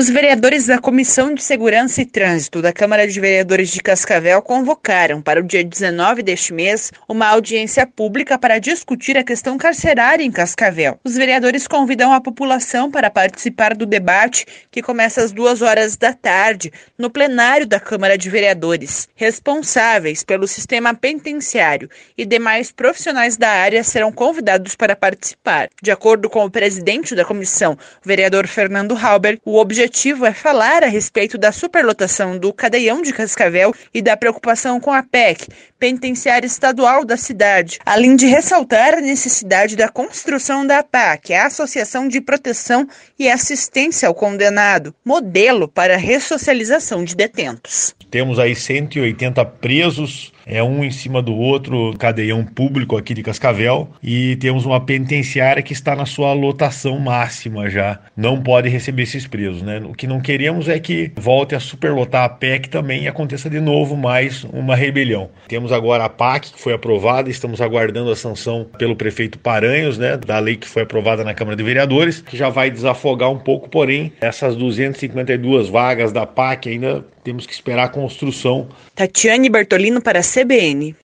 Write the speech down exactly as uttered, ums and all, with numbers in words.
Os vereadores da Comissão de Segurança e Trânsito da Câmara de Vereadores de Cascavel convocaram para o dia dezenove deste mês uma audiência pública para discutir a questão carcerária em Cascavel. Os vereadores convidam a população para participar do debate, que começa às duas horas da tarde, no plenário da Câmara de Vereadores. Responsáveis pelo sistema penitenciário e demais profissionais da área serão convidados para participar. De acordo com o presidente da comissão, o vereador Fernando Halber, o objetivo O objetivo é falar a respeito da superlotação do Cadeião de Cascavel e da preocupação com a P E C, penitenciária estadual da cidade, além de ressaltar a necessidade da construção da A P A, que é a Associação de Proteção e Assistência ao Condenado, modelo para a ressocialização de detentos. Temos aí cento e oitenta presos, é um em cima do outro, cadeião público aqui de Cascavel, e temos uma penitenciária que está na sua lotação máxima já, não pode receber esses presos, né? O que não queremos é que volte a superlotar a P E C também e aconteça de novo mais uma rebelião. Temos agora a P A C que foi aprovada, estamos aguardando a sanção pelo prefeito Paranhos, né, da lei que foi aprovada na Câmara de Vereadores, que já vai desafogar um pouco, porém, essas duzentas e cinquenta e duas vagas da P A C ainda temos que esperar a construção. Tatiane Bertolino para a C B N.